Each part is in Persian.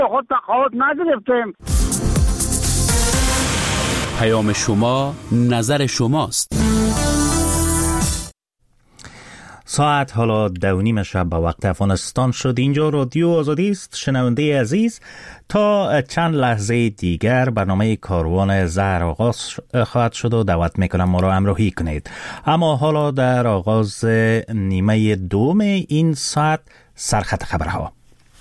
خود تقاعد نگرفتیم. پیام شما، نظر شماست. ساعت حالا 2:30 شب به وقت افغانستان شد. اینجا رادیو آزادی است. شنونده عزیز، تا چند لحظه دیگر برنامه کاروان زهر آغاز خواهد شد و دعوت میکنم ما را همراهی کنید. اما حالا در آغاز نیمه دوم این ساعت سرخط خبرها.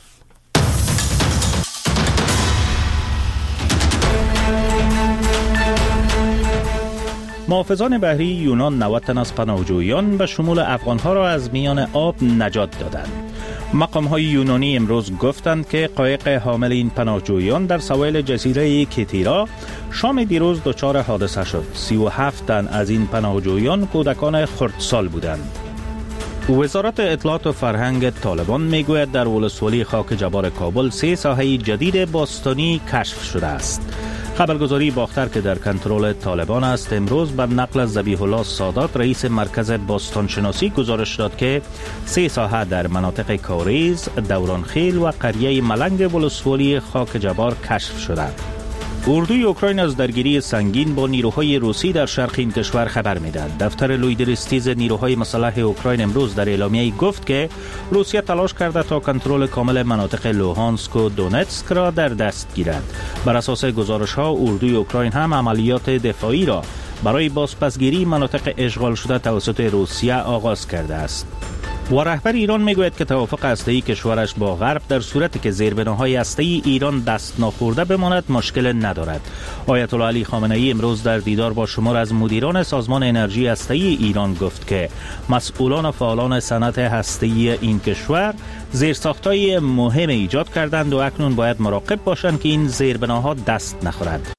محافظان بحری یونان 90 تن از پناهجویان به شمول افغانها را از میان آب نجات دادند. مقام‌های یونانی امروز گفتند که قایق حامل این پناهجویان در سواحل جزیره کیتیرا شام دیروز دچار حادثه شد. 37 تن از این پناهجویان کودکان خردسال بودند. وزارت اطلاعات و فرهنگ طالبان میگوید در ولسوالی خاک جبار کابل 3 ساحه جدید باستانی کشف شده است. خبرگزاری باختر که در کنترل طالبان است امروز بر نقل از ذبیح الله سادات رئیس مرکز باستانشناسی گزارش داد که 3 ساحه در مناطق کاریز، دورانخیل و قریه ملنگ ولسوالی خاک جبار کشف شده. اردوی اوکراین از درگیری سنگین با نیروهای روسی در شرق این کشور خبر می‌دهد. دفتر لویدرستیز نیروهای مسلح اوکراین امروز در اعلامیه‌ای گفت که روسیه تلاش کرده تا کنترل کامل مناطق لوهانسک و دونتسک را در دست گیرد. بر اساس گزارش‌ها اردوی اوکراین هم عملیات دفاعی را برای بازپسگیری مناطق اشغال شده توسط روسیه آغاز کرده است. و رهبر ایران میگوید که توافق هسته‌ای کشورش با غرب در صورتی که زیربناهای هسته‌ای ایران دست ناخورده بماند مشکل ندارد. آیت الله علی خامنه‌ای امروز در دیدار با شمار از مدیران سازمان انرژی هسته‌ای ایران گفت که مسئولان و فعالان صنعت هسته‌ای این کشور زیرساخت‌های مهم ایجاد کردند و اکنون باید مراقب باشند که این زیربناها دست نخورد.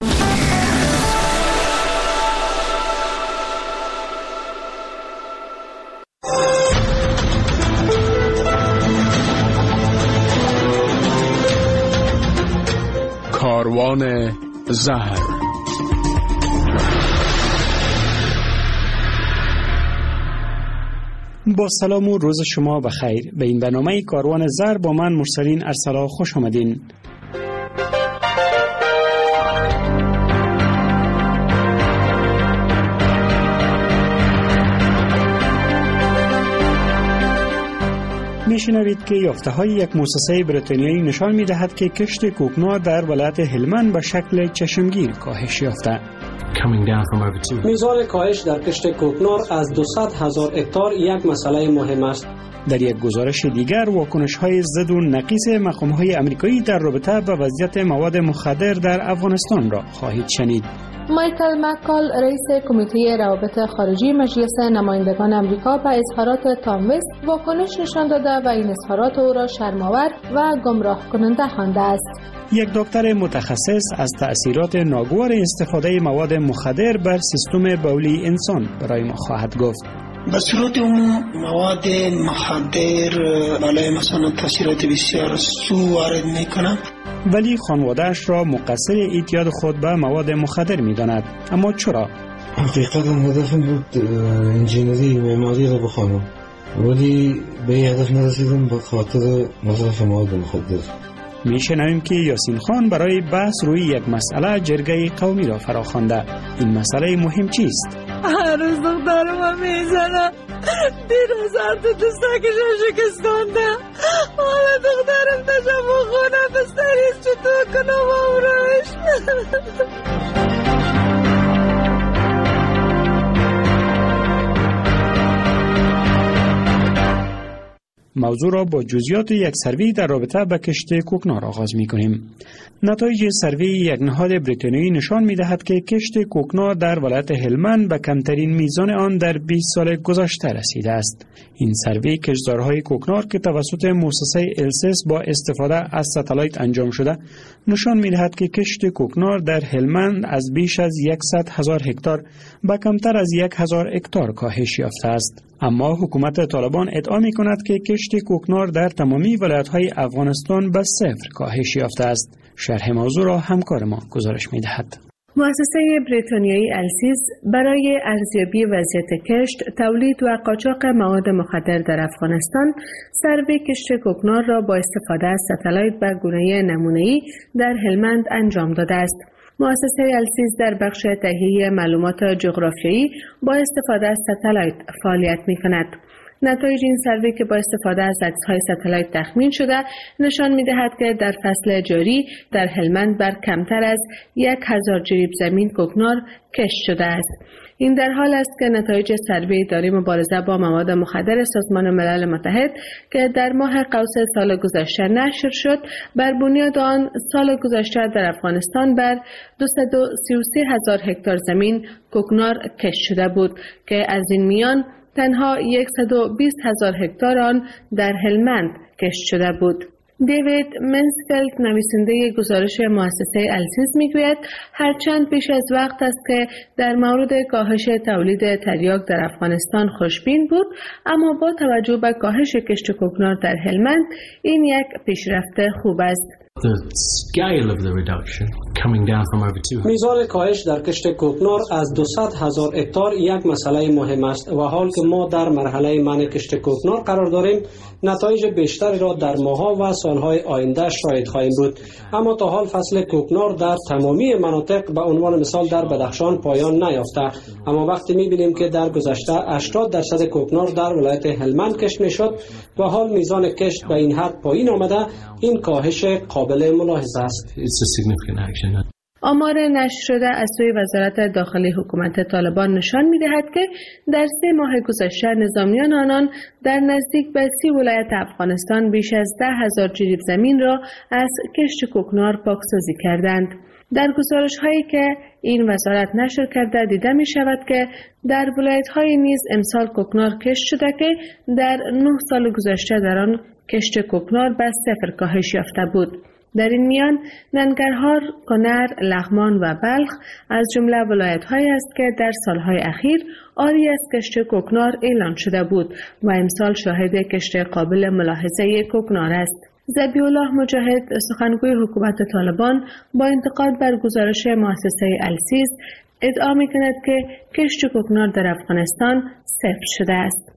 کاروان زهر. با سلام و روز شما بخیر. به این برنامه کاروان زهر با من مرسلین ارسلا خوش آمدین. میشنوید که یافته‌های یک مؤسسه بریتانیایی نشان می‌دهد که کشت کوکنار در ولایت هلمند به شکل چشمگیر کاهش یافته. میزان کاهش در کشت کوکنار از 200,000 هکتار یک مسئله مهم است. در یک گزارش دیگر واکنش‌های ضد و نقیص مقام‌های آمریکایی در رابطه با وضعیت مواد مخدر در افغانستان را خواهید شنید. مایکل مکال رئیس کمیته روابط خارجی مجلس نمایندگان آمریکا به اظهارات تام وست واکنش نشان داده و این اظهارات او را شرم‌آور و گمراه کننده خوانده است. یک دکتر متخصص از تأثیرات ناگوار استفاده مواد مخدر بر سیستم بولی انسان برای ما خواهد گفت. به صورت عموم مواد مخدر برای مثلا تاثیرات بسیار سو وارد میکنه، ولی خانواده‌اش را مقصر اعتیاد خود به مواد مخدر می‌داند. اما چرا؟ حقیقتا هدفم بود انجینری معماری را بخوانم، ولی به این هدف نرسیدم به خاطر مصرف مواد مخدر. میشنویم که یاسین خان برای بحث روی یک مسئله جرگه قومی را فراخوانده. این مسئله مهم چیست؟ هر روز دخترم میزنه، دیروز هر تو سکشم شکستانده، حالا دخترم داشتم با خونه بستریز چطور کنم امروش. موضوع را با جزئیات یک سروی در رابطه با کشت کوکنار آغاز می‌کنیم. نتایج سروی یک نهاد بریتانیایی نشان می‌دهد که کشت کوکنار در ولایت هلمند به کمترین میزان آن در 20 سال گذشته رسیده است. این سروی کشتزارهای کوکنار که توسط مؤسسه السس با استفاده از ستلایت انجام شده نشان می‌دهد که کشت کوکنار در هلمند از بیش از 100,000 هکتار به کمتر از 1,000 هکتار کاهش یافته است. اما حکومت طالبان ادعا می‌کند که کشت کوکنار در تمامی ولایت‌های افغانستان به صفر کاهش یافته است. شرح موضوع را همکار ما گزارش می‌دهد. مؤسسه بریتانیایی السیز برای ارزیابی وضعیت کشت، تولید و قاچاق مواد مخدر در افغانستان، سروی کشت کوکنار را با استفاده از ستلایت به گونه نمونه‌ای در هلمند انجام داده است. مؤسسه السیز در بخش تهیه معلومات جغرافیایی با استفاده از ستلایت فعالیت می‌کند. نتایج این سروی که با استفاده از عکس‌های ستلایت تخمین شده نشان می‌دهد که در فصل جاری در هلمند بر کمتر از 1000 جریب زمین کوکنار کشت شده است. این در حال است که نتایج سروی اداره مبارزه با مواد مخدر سازمان ملل متحد که در ماه قوس سال گذشته نشر شد، بر بنیاد آن سال گذشته در افغانستان بر 233,000 هکتار زمین کوکنار کشت شده بود که از این میان تنها 120,000 هکتار آن در هلمند کشت شده بود. دیوید منسفلد، نویسنده گزارش مؤسسه السیز، میگوید هرچند پیش از وقت است که در مورد کاهش تولید تریاک در افغانستان خوشبین بود، اما با توجه به کاهش کشت کوکنار در هلمند این یک پیشرفت خوب است. میزان کاهش در کشت کوکنار از 200,000 هکتار یک مسئله مهم است و حال که ما در مرحله منع کشت کوکنار قرار داریم، نتایج بیشتری را در ماه‌ها و سالهای آینده شاهد خواهیم بود. اما تا حال فصل کوکنار در تمامی مناطق به عنوان مثال در بدخشان پایان نیافته، اما وقتی می‌بینیم که در گذشته 80% کوکنار در ولایت هلمند کشت می‌شد و حال میزان کشت به این حد پایین آمده، این کاهش قابل ملاحظه است. آمار نشر شده از سوی وزارت داخلی حکومت طالبان نشان می‌دهد که در 3 ماه گذشته نظامیان آنان در نزدیک به 30 ولایت افغانستان بیش از 10,000 جریب زمین را از کشت کوکنار پاکسازی کردند. در گزارش‌هایی که این وزارت نشر کرده دیده می‌شود که در ولایت‌های نیز امسال کوکنار کشت شده که در 9 سال گذشته در آن کشت کوکنار به 0 کاهش یافته بود. در این میان ننگرهار، کنر، لغمان و بلخ از جمله ولایت‌هایی است که در سالهای اخیر عاری از کشت کوکنار اعلان شده بود و امسال شاهد کشت قابل ملاحظه کوکنار است. ذبیح الله مجاهد، سخنگوی حکومت طالبان، با انتقاد بر گزارش مؤسسه السیز ادعا می‌کند که کشت کوکنار در افغانستان صفر شده است.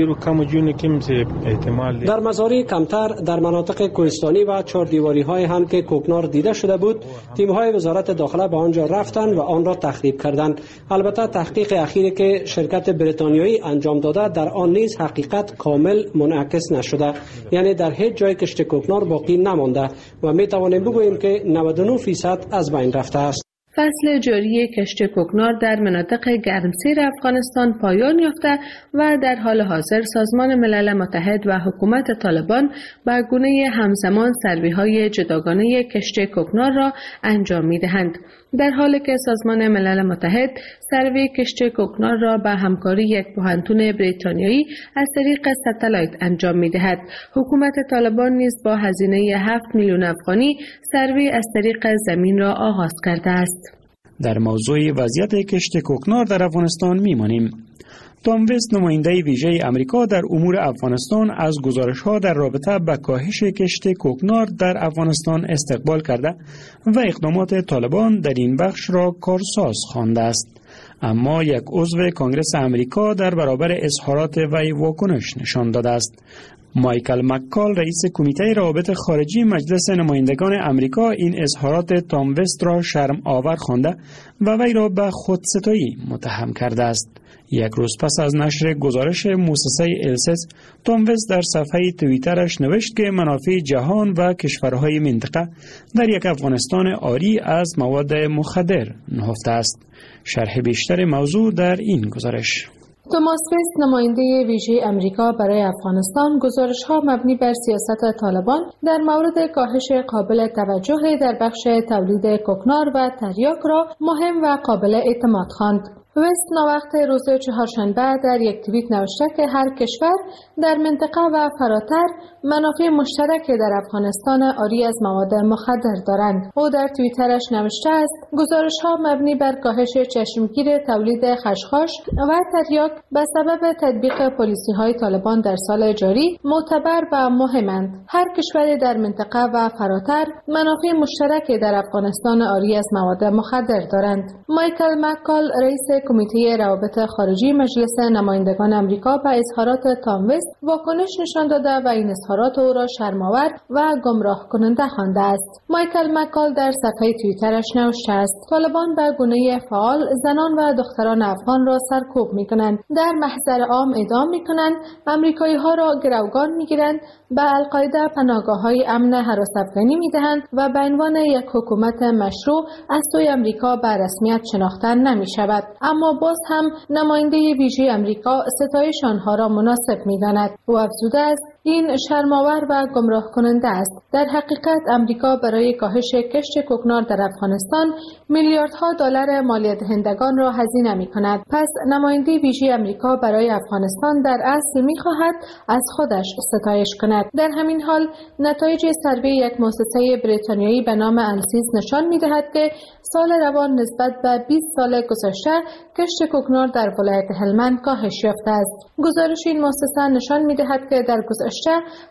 در مزارع کمتر در مناطق کوهستانی و چهاردیواری های هم که کوکنار دیده شده بود، تیم های وزارت داخله به آنجا رفتند و آن را تخریب کردند. البته تحقیق اخیری که شرکت بریتانیایی انجام داده در آن نیز حقیقت کامل منعکس نشده، یعنی در هیچ جای کشت کوکنار باقی نمانده و می توانیم بگوییم که 99% از بین رفته است. فصل جاری کشت کوکنار در مناطق گرمسیر افغانستان پایان یافته و در حال حاضر سازمان ملل متحد و حکومت طالبان به گونه همزمان سروی‌های جداگانه کشت کوکنار را انجام می‌دهند. در حالی که سازمان ملل متحد سروی کشت کوکنار را به همکاری یک پوهنتون بریتانیایی از طریق ستلایت انجام می‌دهد، حکومت طالبان نیز با هزینه 7 میلیون افغانی سروی از طریق زمین را آغاز کرده است. در موضوع وضعیت کشت کوکنار در افغانستان میمانیم. تام وست، نماینده ویژه امریکا در امور افغانستان، از گزارش‌ها در رابطه با کاهش کشت کوکنار در افغانستان استقبال کرده و اقدامات طالبان در این بخش را کارساز خوانده است. اما یک عضو کنگره امریکا در برابر اظهارات وی واکنش نشان داده است. مایکل مککال، رئیس کمیته روابط خارجی مجلس نمایندگان امریکا، این اظهارات تام وست را شرم آور خوانده و وی را به خودستایی متهم کرده است. یک روز پس از نشر گزارش مؤسسه السیز، تام وست در صفحه توییترش نوشت که منافع جهان و کشورهای منطقه در یک افغانستان عاری از مواد مخدر نهفته است. شرح بیشتر موضوع در این گزارش. توماس وست، نماینده ویژه امریکا برای افغانستان، گزارش‌ها مبنی بر سیاست طالبان در مورد کاهش قابل توجه در بخش تولید کوکنار و تریاک را مهم و قابل اعتماد خواند. وست ناوقت روز چهارشنبه در یک توییت نوشته که هر کشور در منطقه و فراتر منافع مشترک در افغانستان عاری از مواد مخدر دارند. او در توییترش نوشته است: گزارش‌ها مبنی بر کاهش چشمگیر تولید خشخاش و تریاک به سبب تطبیق پلیسی‌های طالبان در سال جاری معتبر و مهمند. هر کشوری در منطقه و فراتر منافع مشترک در افغانستان عاری از مواد مخدر دارند. مایکل مکال، رئیس کمیته روابط خارجی مجلس نمایندگان آمریکا، به اظهارات تام وست واکنش نشان داده و این اظهارات او را شرم‌آور و گمراه کننده خوانده است. مایکل مکال در صفحه توییترش نوشته است: طالبان به گونه فعال زنان و دختران افغان را سرکوب می‌کنند، در محضر عام اعدام می‌کنند، آمریکایی‌ها را گروگان می‌گیرند، به القاعده پناهگاه‌های امن هراس افغانی می‌دهند و به عنوان یک حکومت مشروع از سوی آمریکا به رسمیت شناخته نمی‌شود. اما باز هم نماینده ویژه آمریکا ستایش آنها را مناسب می‌داند. او افزوده است: این شرم‌آور و گمراه کننده است. در حقیقت آمریکا برای کاهش کشت کوکنار در افغانستان میلیاردها دلار مالیات دهندگان را هزینه می‌کند. پس نماینده ویژه آمریکا برای افغانستان در اصل می‌خواهد از خودش ستایش کند. در همین حال نتایج سروی یک مؤسسه بریتانیایی به نام انسیز نشان می‌دهد که سال روان نسبت به 20 سال گذشته کشت کوکنار در ولایت هلمند کاهش یافته است. گزارش این مؤسسه نشان می‌دهد که در گذشته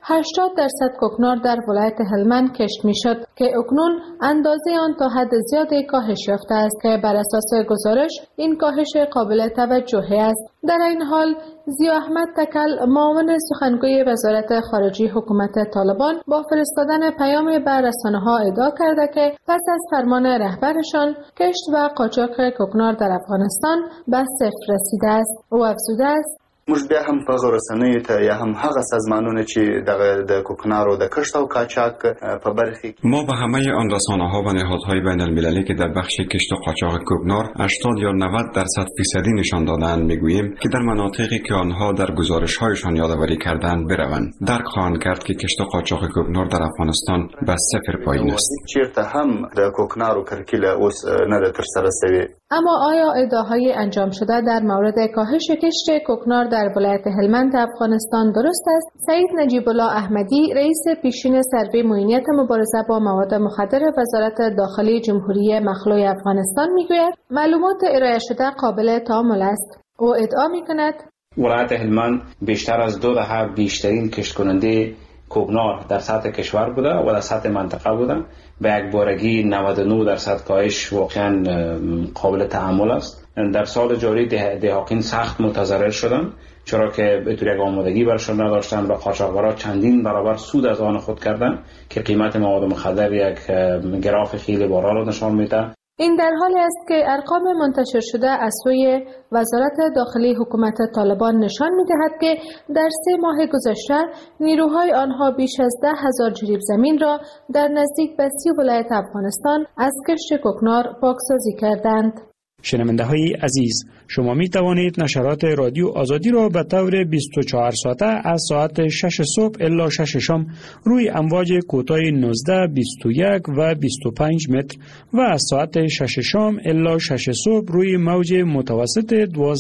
80% کوکنار در ولایت هلمند کشت می‌شد که اکنون اندازه آن تا حد زیادی کاهش یافته است که بر اساس گزارش این کاهش قابل توجهی است. در این حال ضیا احمد تکل، معاون سخنگوی وزارت خارجه حکومت طالبان، با فرستادن پیام به رسانه‌ها ادعا کرده که پس از فرمان رهبرشان کشت و قاچاق کوکنار در افغانستان به صفر رسیده است. او افزوده است: موږ بیا هم په رسنیو ته یا هم هغه سازمانونه چې د کوکنارو د کشت او قاچاق په برخه ما به همه آن رسانه‌ها و نهادهای بین المللی که در بخش کشت و قاچاق کوکنار 80 یا 90% فیصدی نشان دادند میگوییم که در مناطقی که آنها در گزارش‌هایشان یادآوری کردند بروند. درک خواهند کرد که کشت و قاچاق کوکنار در افغانستان به صفر پایین است. چیرته هم د کوکنارو کرکیله اوس نه تر سره شوی. اما آیا ادعاهای انجام شده در مورد کاهش کشت کوکنار در ولایت هلمند افغانستان درست است؟ سعید نجیب الله احمدی، رئیس پیشین سروی معینیت مبارزه با مواد مخدر وزارت داخلی جمهوری مخلوع افغانستان میگوید معلومات ارائه شده قابل تأمل است. او ادعا میکند ولایت هلمند بیشتر از 2 دهه بیشترین کشت کننده کوکنار در سطح کشور بوده و در سطح منطقه بوده. به یک بارگی 99% کاهش واقعا قابل تأمل است. در سال جاری دهاقین سخت متضرر شدند، چرا که به طور یک آمادگی برشان نداشتند و قاچاقبرا چندین برابر سود از آن خود کردند که قیمت مواد مخدر یک گراف خیلی بالا را نشان میده. این در حالی است که ارقام منتشر شده از سوی وزارت داخلی حکومت طالبان نشان می‌دهد که در 3 ماه گذشته نیروهای آنها بیش از 10,000 جریب زمین را در نزدیک به 30 ولایت افغانستان از کشت کوکنار پاکسازی کردند. شنونده های عزیز، شما می توانید نشرات رادیو آزادی را به طور 24 ساعته از ساعت 6 صبح الی 6 شام روی امواج کوتاه 19، 21 و 25 متر و از ساعت 6 شام الی 6 صبح روی موج متوسط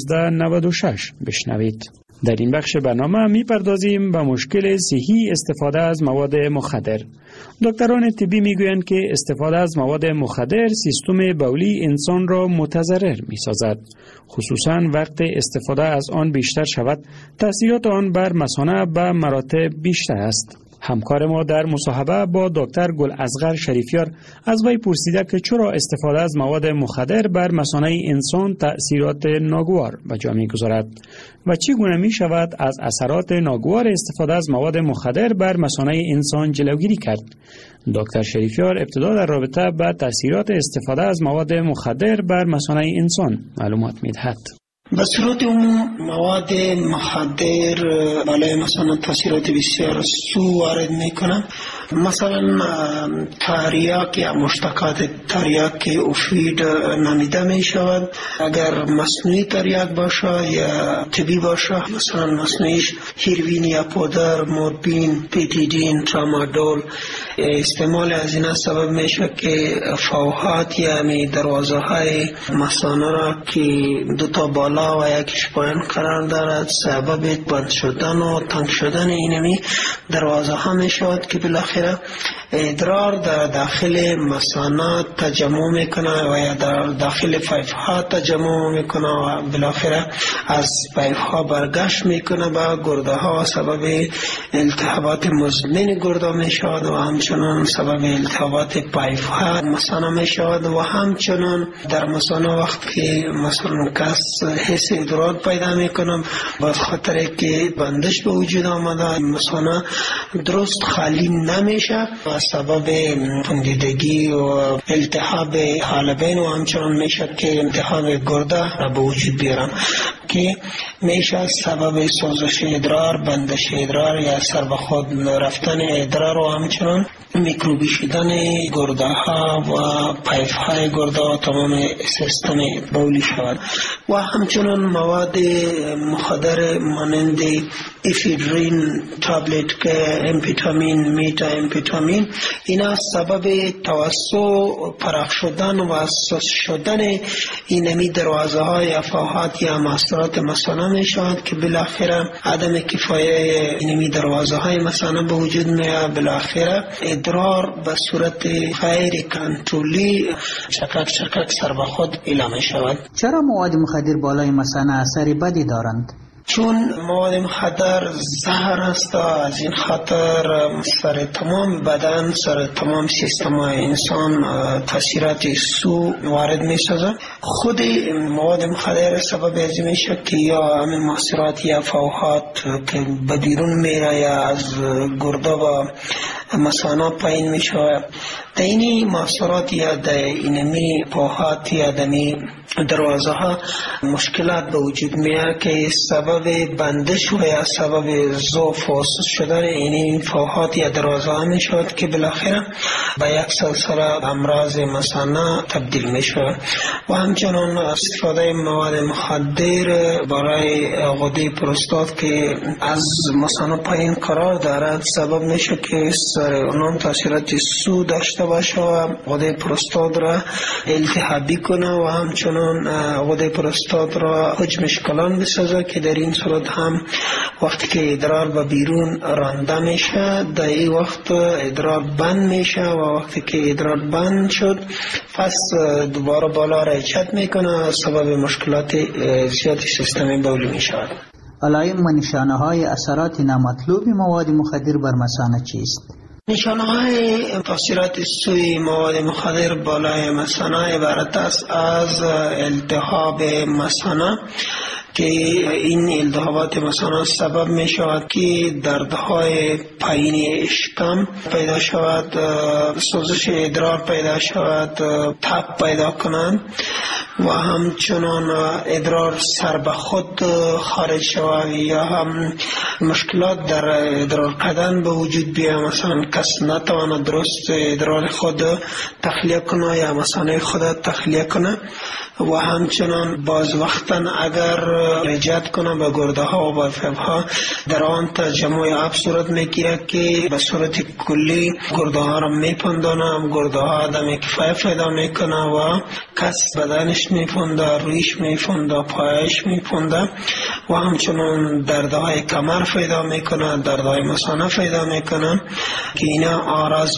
1296 بشنوید. در این بخش برنامه میپردازیم به مشکل صحی استفاده از مواد مخدر. دکتران طبی میگویند که استفاده از مواد مخدر سیستم بولی انسان را متضرر میسازد. خصوصا وقت استفاده از آن بیشتر شود، تاثیرات آن بر مثانه به مراتب بیشتر است. همکار ما در مصاحبه با دکتر گلاصغر شریفیار از وی پرسیده که چرا استفاده از مواد مخدر بر مثانه انسان تأثیرات ناگوار به جا می‌گذارد و چگونه می‌شود از اثرات ناگوار استفاده از مواد مخدر بر مثانه انسان جلوگیری کرد. دکتر شریفیار ابتدا در رابطه با تأثیرات استفاده از مواد مخدر بر مثانه انسان معلومات می‌دهد. به صورت عموم مواد مخدر برای مثلا تاثیرات بسیار سو وارد میکنن. مثلا تریاک یا مشتقات تریاک اوفید نامیده می شود. اگر مصنوعی تریاک باشه یا طبی باشه، مثلا مصنوعیش هیروین یا پودر، مورفین، پیتیدین، ترامادول، استعمال از این سبب میشه که فوحات یعنی دروازه های مثانه را که دو تا بالا و یکیش پایین قرار دارد سبب بند شدن و تنگ شدن اینمی دروازه ها می شود که بالاخره ادرار در داخل مثانه تجمع میکنه و یا در داخل پیپ ها تجمع میکنه و بالاخره از پیپ ها برگشت میکنه به گرده ها و سبب التهابات مزمن گرده میشود و همچنان سبب التهابات پیپ ها مثانه میشود و همچنان در مثانه وقت که مثلا کس حس ادرار پیدا میکنه با خاطر که بندش به وجود آمده مثانه درست خالی نمیشه و سبب پوندیدگی و التهاب حالبین و همچنان میشه که التهاب گرده را به وجود بیارن که میشه سبب سوزش ادرار، بندش ادرار یا سر به خود رفتن ادرار و همچنان میکروبی شدن گرده ها و پیپ های گرده و تمام سیستم بولی شود و همچنان مواد مخدر مانند افیدرین تابلت که امفیتامین، میتا امفیتامین، اینا سبب توسع پرخ شدن و اساس شدن اینمی دروازه های افواهات یا ماسرات مثانه می شود که بالاخره عدم کفایه اینمی دروازه های مثانه به وجود میاد. بالاخره ادرار به صورت غیر کنترلی چکک سر به خود اعلام شود. چرا مواد مخدر بالای مثانه اثر بدی دارند؟ چون مواد مخدر زهر است، از این خاطر سر تمام بدن، سر تمام سیستم انسان تاثیرات سو وارد می سازد. خود مواد مخدر سبب از این میشه که یا همین مؤثرات یا فوحات که به بیرون میره یا از گرده و مثانه پایین میشه، در این مؤثرات یا در اینمی فوحات یا دمی دروازه ها مشکلات به وجود میاد که سبب بندش و یا سبب ضعف و سست شدن این فوحات یا دروازه ها میشود که بالاخره به یک سلسله امراض مثانه تبدیل میشود. و همچنان استفاده مواد مخدر برای غده پروستات که از مثانه پایین قرار دارد سبب میشه که سر اونم تاثیرات سو داشته باشه و غده پروستات را التهابی کنه و همچنان غده پروستات را حجمش کلان بسازه که در این صورت هم وقتی که ادرار به بیرون رانده میشه در این وقت ادرار بند میشه و وقتی که ادرار بند شد پس دوباره بالا رایچت میکنه سبب مشکلات زیاد سیستم بولی میشود. علائم و نشانه های اثرات نامطلوب مواد مخدر بر مثانه چیست؟ نشانه های تاثیرات سوی مواد مخدر بالای مثانه عبارت است از التهاب مثانه که این التهابات مثانه سبب می شود که دردهای پایین اشکم پیدا شود، سوزش ادرار پیدا شود، تب پیدا کنند و همچنان ادرار سر به خود خارج شود یا هم مشکلات در ادرار کردن به وجود بیاید. مثلا کس نتواند درست ادرار خود تخلیه کنه یا مثانه خود تخلیه کنه و همچنان باز وقتا اگر رجعت کنه به گرده ها و به فیب ها در آن تجمع آب صورت میگیره که به صورت کلی گرده ها را میپندانه، گرده ها آدم کفایه پیدا میکنه و کس بدنش میپنده، رویش میپنده، پایش میپنده و همچنان دردهای کمر پیدا میکنه، دردهای مثانه پیدا میکنه که اینا آراز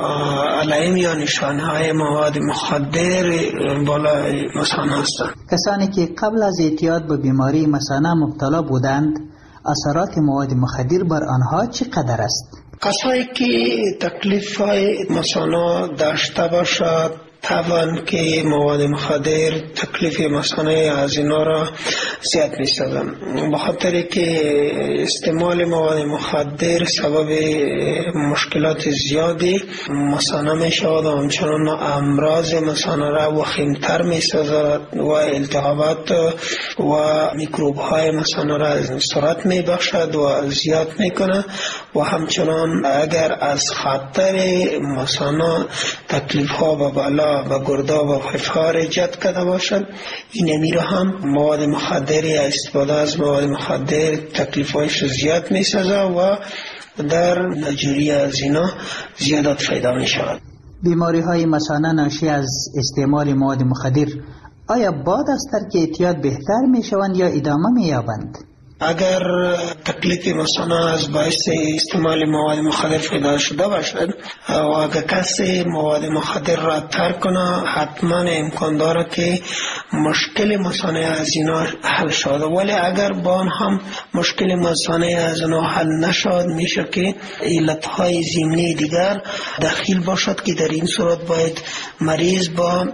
علائم یا نشانه های مواد مخدر بالای مثانه هستند. کسانی که قبل از اعتیاد به بیماری مثانه مبتلا بودند اثرات مواد مخدر بر آنها چقدر است؟ کسایی که تکلیف های مثانه داشته باشد طبعا که مواد مخدر تکلیف مثانه از اینا را زیاد می سازن، به خاطر که استعمال مواد مخدر سبب مشکلات زیادی مثانه می شود و همچنان امراض مثانه را وخیمتر می سازد و التهابات و میکروب های مثانه را سرعت می بخشد و زیاد می کنه و همچنان اگر از خاطر مثانه تکلیف ها و بالا و گرده و فیفار ایجاد کرده باشد، این میره هم مواد مخدری استفاده از مواد مخدر تکلیف هایش زیاد می سازه و در نجوری از اینا زیادت پیدا می شود. بیماری های مثانه ناشی از استعمال مواد مخدر آیا بعد از ترک اعتیاد بهتر می شوند یا ادامه می یابند؟ اگر تکلیف مثانه از باعث استعمال مواد مخدر پیدا شده باشد و اگر کسی مواد مخدر را ترک کنه، حتما امکان داره که مشکل مثانه از اینا حل شود. ولی اگر با آن هم مشکل مثانه از اینا حل نشد، میشه که علتهای ضمنی دیگر داخل باشد که در این صورت باید مریض با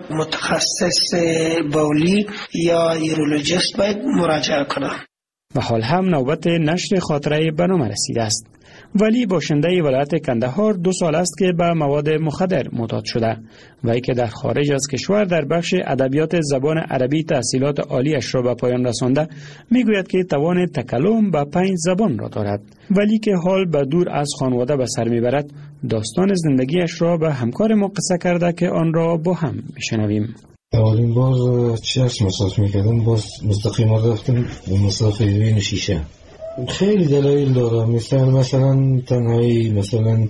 متخصص بولی یا یورولوژیست باید مراجعه کنه. و حال هم نوبت نشر خاطره برنامه رسیده است. ولی باشنده ولایت کندهار 2 سال است که به مواد مخدر معتاد شده و ای که در خارج از کشور در بخش ادبیات زبان عربی تحصیلات عالیش را به پایان رسانده، میگوید که توان تکلم به 5 زبان را دارد، ولی که حال به دور از خانواده به سر میبرد. داستان زندگیش را به همکار ما قصه کرده که آن را با هم میشنویم. اولین بار چشم مصرف میکردم، باز مستقیم رفتم به مصرف هیروئین شیشه. خیلی دلایل داره، مثلا تنهایی، مثلا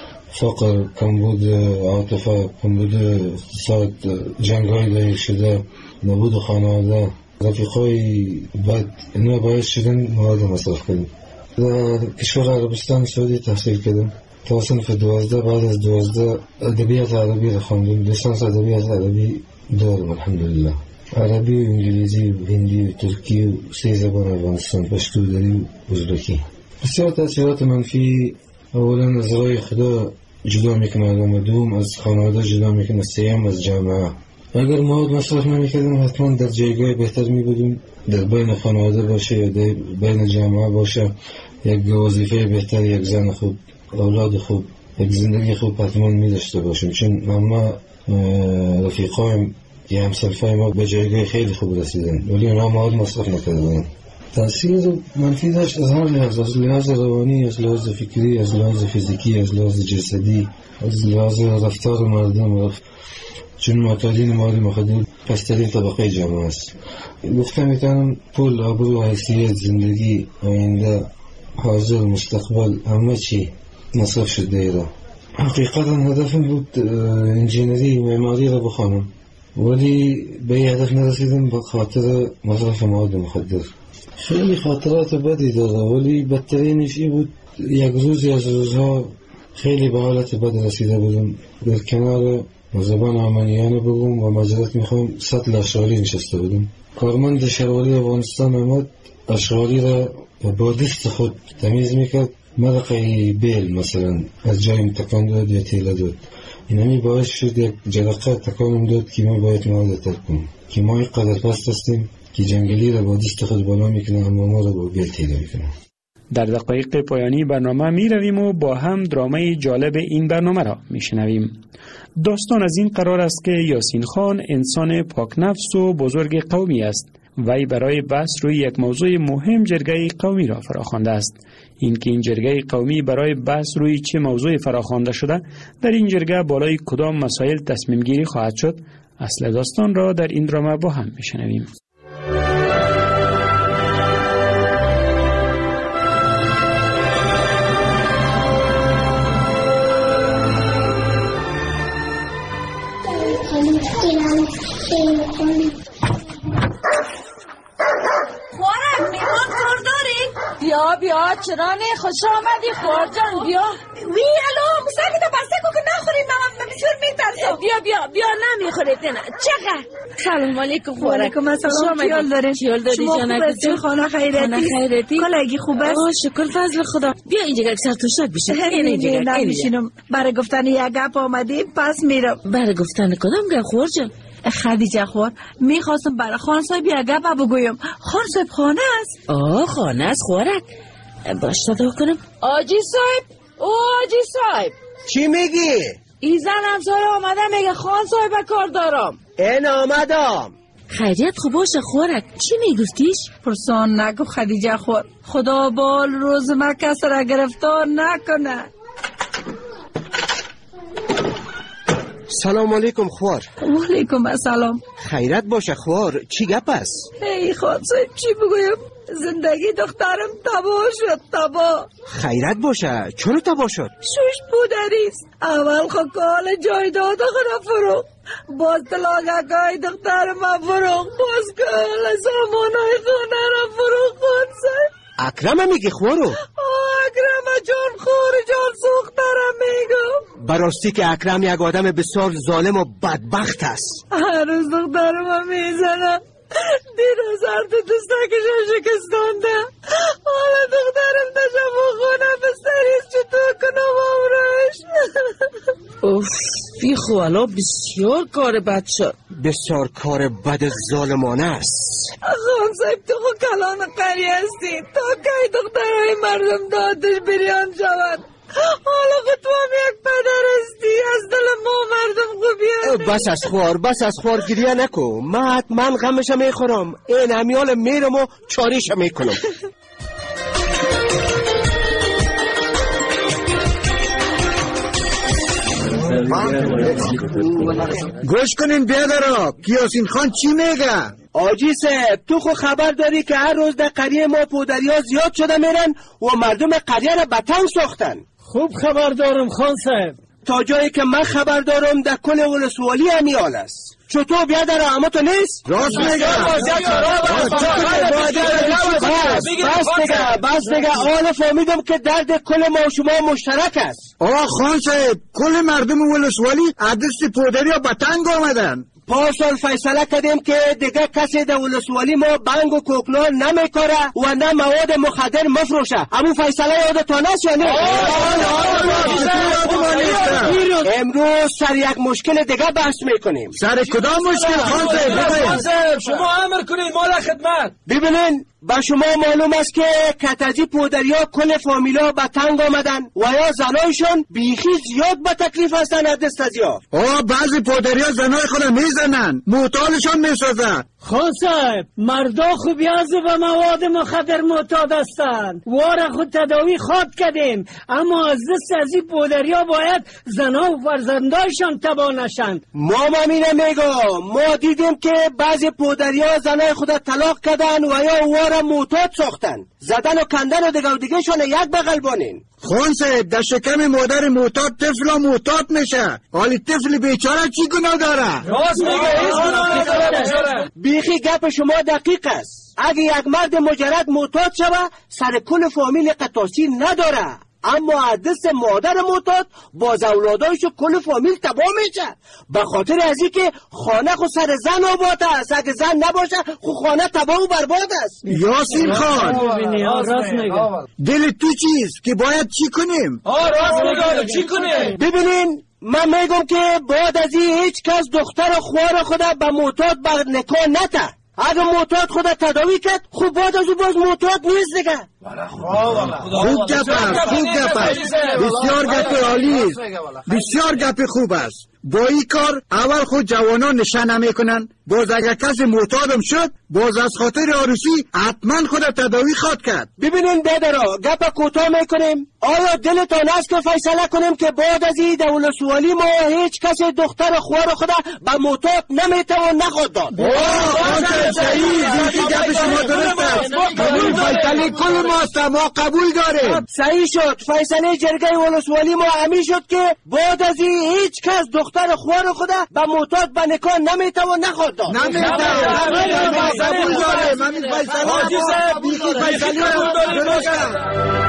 فقر، کمبود عاطفه، کمبود اقتصاد، جنگ های دایره شده، نبود خانواده، رفیقای بد، اینا باعث شدن مواد مصرف کردم. در کشور عربستان سعودی تحصیل کردم تا صنف 12، بعد از 12 ادبیات عربی را خواندم، لیسانس ادبیات عربی دارم الحمدلله. عربی و انگلیسی و هندی و ترکی و 3 زبان افغانستان، پشتو، دری و ازبکی. بسیار تاثیرات منفی. اولا از راه خدا جدا میکنه آدم و دوم از خانواده جدا میکنه، سوم از جامعه. اگر مواد مصرف نمیکردم حتما در جایگاه بهتر میبودم، در بین خانواده باشه یا در بین جامعه باشه، یک وظیفه بهتر، یک زن خوب، اولاد خوب، یک زندگی خوب حتما میداشته باشم، چون ما رفیقایم که همسلفای ما به جایگاه خیلی خوب رسیدن ولی اونا مواد مصرف نکردن. تاثیر منفی داشت از هر لحاظ، از لحاظ روانی، از لحاظ فکری، از لحاظ فیزیکی، از لحاظ جسدی، از لحاظ رفتار مردم، چون معتادین مواد مخدر پسترین طبقه جامعه است. گفتم میتونم پول، آبرو، حیثیت، زندگی، آینده، حاضر، مستقبل، همه چی مصرف شده ایران. حقیقتا هدفم بود انجینری معماری را بخوانم ولی به هدف نرسیدم به خاطر مصرف مواد مخدر. خیلی خاطرات بدی داره ولی بدترینش این بود یک روزی از روزها خیلی به حالت بد رسیده بودم. در کنار زبان آمنیانه بگم و مجرد میخوام سطل اشغالی نشسته بودم. کارمند شهروالی افغانستان آمد، اشغالی را با دست خود تمیز میکرد، مرقه بیل مثلا از جایم تکان داد یا تیله داد. اینمی باعث شد یک جرقه تکانم داد که ما باید مواد ترک کنم، که ما اینقدر پست هستیم که جنگلی را با دست خود بالا میکنه اما ما را با بیل تیله میکنه. در دقایق پایانی برنامه می رویم و با هم درامه جالب این برنامه را می شنویم. داستان از این قرار است که یاسین خان انسان پاک نفس و بزرگ قومی است. وی برای بحث روی یک موضوع مهم جرگه قومی را فراخوانده است. اینکه این جرگه قومی برای بحث روی چه موضوع فراخوانده شده، در این جرگه بالای کدام مسائل تصمیم گیری خواهد شد، اصل داستان را در این درامه با هم می شنویم. بیا چرا نه خوش آمدی خور جان، بیا. وی الو مساعده بسته کو که نخوریم، من بسیار میترسم. بیا نمیخورید نه. چقدر؟ سلام علیکم خوارک. سلام خیال داره. شما خوبه؟ خانه خیرتی؟ کلگی خوب است؟ شکر فضل خدا. بیا اینجا یک سر توشک بشه. اینجا نمیشینم. برای گفتن یک گپ آمدیم پس میرم. برای گفتن کدام گپ خور جان؟ خدیجه خور میخواستم برای خان صاحب یک گپ بگویم. خان صاحب خانه است. خانه است خوارک. باش صدا کنم. آجی صاحب چی میگی؟ ای زن همسایه آمده میگه خان صاحب کار دارم. این آمدم. خیریت خوب باشه خوارک. چی میگفتیش؟ پرسان نگو خدیجه خور. خدا بال روز ما کس را گرفتار نکنه. سلام علیکم خوار. و علیکم السلام. خیرت باشه خوار. چی گپ است؟ ای خان صاحب چی بگویم؟ زندگی دخترم تباه شد. تباه. خیرت باشه. چرا تباه شد؟ شوش پودریست. اول کال جایداد خود فروخت. باز طلاقای دخترم فروخت. باز کال سامانای خانه را فروخت. خان صاحب اکرم میگی خوارو؟ اکرم جان خور جان سوخترم میگم. براستی که اکرم یک آدم بسیار ظالم و بدبخت است. هر روز دخترم میزنم. دیروز دستکش شکستانده. حالا دخترم داشتم و خونه بستریست چطور کنم امرش. اوف بیخو الان بسیار کار بد شد. بسیار کار بد ظالمانه است. خان صاحب تو خود کلان قریه هستی. تا که دخترهای مردم دادش بریان شود. حالا خود تو هم یک پدر هستی. از دل ما مردم خوبی هستی. بس از خوار گریه نکو. من غمش میخورم. این همیال میرم و چاریش میکنم. گوش کنین بیادرها کیاسین خان چی میگه؟ آجی صاحب تو خو خبر داری که هر روز در قریه ما پودریا زیاد شده میرن و مردم قریه را به تنگ ساختن. خوب خبر دارم خان صاحب. تا جایی که من خبر دارم در کل ولسوالی همیال است. چطور بیادر اما تو نیست؟ راست میگه. بس دیگه آن فهمیدم که درد کل ما و شما مشترک است. خان صاحب کل مردم ولسوالی عدست پودریا به تنگ آمدن. پارسال فیصله کردیم که دیگه کسی در ولسوالی ما بنگ و کوکنار نمیکاره و نه مواد مخدر مفروشه. همون فیصله یادتان است یا نه؟ امروز سر یک مشکل دیگه بحث میکنیم. سر کدام مشکل خان صاحب؟ شما امر کنید مال خدمت. ببینین با شما معلوم است که کتازی پودریا کل فامیلا به تنگ آمدن و یا زنایشون بیخی زیاد به تکلیف هستن از دست از یا. بعضی پودریا زنای خود میزنن معتادشون میسازن. خان صاحب مردا خوبی از به مواد مخدر معتاد هستند. واره خود تداوی خواد کردیم اما از دست از این پودریا باید زنا و فرزندایشان تباه نشن. ما همینه میگم. ما دیدیم که بعضی پودریا زنای خود طلاق کردن و یا واره معتاد ساختن. زدن و کندن و دیگه شون یک بغل بانین. خان صاحب در شکم مادر معتاد طفل معتاد میشه. حالی طفل بیچاره چی گناه داره؟ راست میگه. بیخی گپ شما دقیق است. اگه یک مرد مجرد معتاد شوه سر کل فامیل قطاسی نداره اما از دست مادر معتاد باز اولادایش و کل فامیل تباه میشه. به خاطر از این که خانه خود سر زن آباد است. اگه زن نباشه خود خانه تباه و برباد است. یاسین خان راست میگه. دل تو چیست که باید چی کنیم؟ راست میگه چی کنیم؟ ببینین من میگم که باید از این هیچ کس دختر و خوار خود به معتاد به نکاح نته. اگه معتاد خود تداوی کرد خوب باید از او باز معتاد نیست دیگه. خوب گپ است. بسیار گپ عالی است. بسیار گپ خوب است. با این کار اول خود جوانان نشانه میکنن. باز اگر کسی معتادم شد باز از خاطر عروسی حتما خود تداوی خواد کرد. ببینین بیادرها گپ کوتاه میکنیم. آیا دلتان است که فیصله کنیم که بعد از این دولت سوالی ما هیچ کسی دختر خوار خود به معتاد نمیتوان نخواد داد؟ صحیح گپ شما درست است. قبول فیصله کل ماست ما قبول داریم. صحیح شد. فیصله جرگه ولسوالی ما همین شد که بعد از این هیچ کس دختر خوار خود به معتاد به نکاح نمیتوان نخواد داد. نمیتوان قبول داریم. همین فیصله درست است.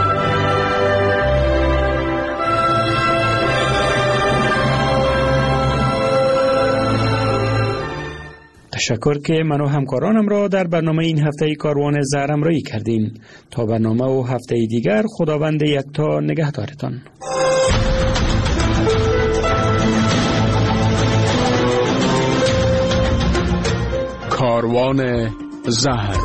تشکر که من و همکارانم را در برنامه این هفته کاروان زهر همراهی کردین. تا برنامه و هفته دیگر خداوند یکتا نگهدارتان. کاروان زهر.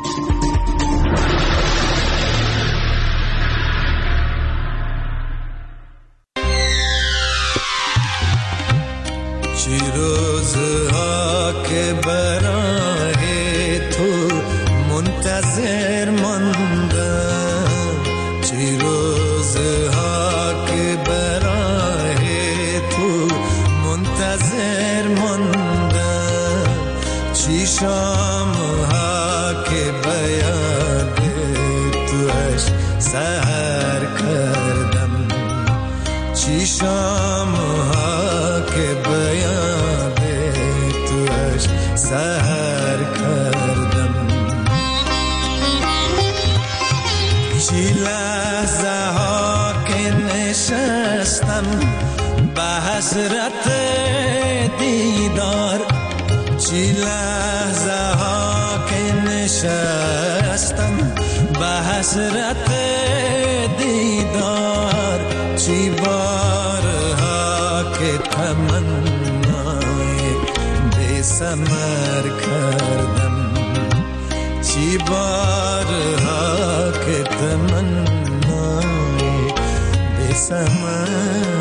چی روزها که برای تو منتظر ماندم، چی روزها که برای تو منتظر ماندم، چی شامها که بیاد توش سحر کردم، چی شامها که بیاد توش سحر کردم، چی لحظه ها که نشستم به حسرت دیدار، چی لحظه ها که نشستم به حسرت دیدار، چی بارها که تمنای بی ثمر کردم، چی بارها که تمنای بی ثمر